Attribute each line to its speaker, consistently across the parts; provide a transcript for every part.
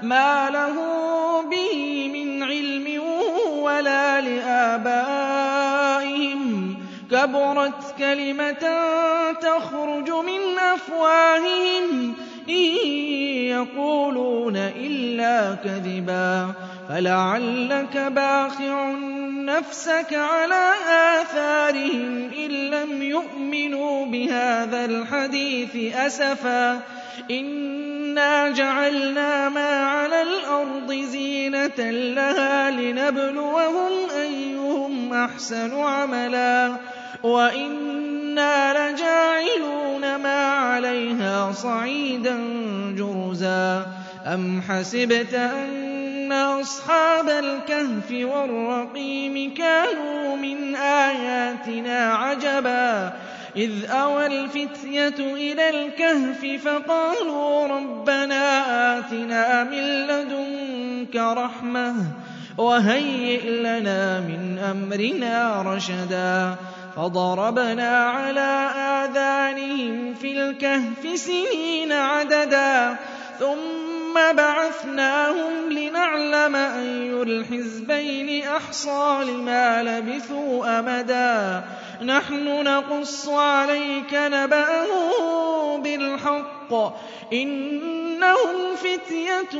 Speaker 1: مَا لَهُ بِهِ مِنْ عِلْمٍ وَلَا لِآبَائِهِمْ ۚ كَبُرَتْ كَلِمَةً تَخْرُجُ مِنْ أَفْوَاهِهِمْ إِن يَقُولُونَ إِلَّا كَذِبًا فَلَعَلَّكَ بَاخِعٌ نَّفْسَكَ عَلَىٰ آثَارِهِمْ إِن لَّمْ يُؤْمِنُوا بِهَٰذَا الْحَدِيثِ أَسَفًا إِنَّا جَعَلْنَا مَا عَلَى الْأَرْضِ زِينَةً لَّهَا لِنَبْلُوَهُمْ أَيُّهُمْ أَحْسَنُ عَمَلًا وَإِنَّا لَجَاعِلُونَ مَا عَلَيْهَا صَعِيدًا جُرُزًا أَمْ حَسِبْتَ أَنَّ أَصْحَابَ الْكَهْفِ وَالرَّقِيمِ كَانُوا مِنْ آيَاتِنَا عَجَبًا إِذْ أَوَى الْفِتْيَةُ إِلَى الْكَهْفِ فَقَالُوا رَبَّنَا آتِنَا مِن لَّدُنكَ رَحْمَةً وَهَيِّئْ لَنَا مِنْ أَمْرِنَا رَشَدًا فَضَرَبْنَا عَلَىٰ آذَانِهِمْ فِي الْكَهْفِ سِنِينَ عَدَدًا ثُمَّ بَعَثْنَاهُمْ لِنَعْلَمَ أَيُّ الْحِزْبَيْنِ أَحْصَىٰ لِمَا لَبِثُوا أَمَدًا نَّحْنُ نَقُصُّ عَلَيْكَ نَبَأَهُم بِالْحَقِّ ۚ إِنَّهُمْ فِتْيَةٌ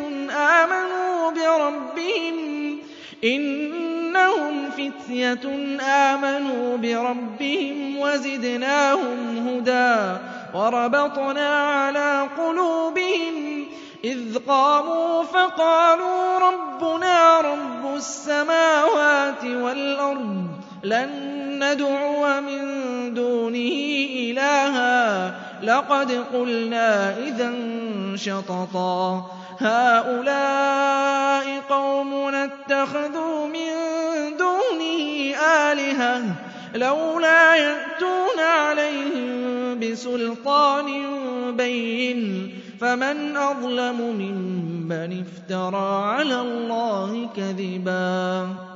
Speaker 1: آمَنُوا بِرَبِّهِمْ وَزِدْنَاهُمْ هُدًى وَرَبَطْنَا عَلَىٰ قُلُوبِهِمْ إِذْ قَامُوا فَقَالُوا رَبُّنَا رَبُّ السَّمَاوَاتِ وَالْأَرْضِ لَن نَّدْعُوَ مِن دُونِهِ إِلَٰهًا لَّقَدْ قُلْنَا إِذًا شَطَطًا هَٰؤُلَاءِ قَوْمُنَا اتَّخَذُوا مِن دُونِهِ آلِهَةً لَّوْلَا يَأْتُونَ عَلَيْهِم بِسُلْطَانٍ بَيِّنٍ فَمَنْ أَظْلَمُ مِمَّنِ افْتَرَىٰ عَلَى اللَّهِ كَذِبًا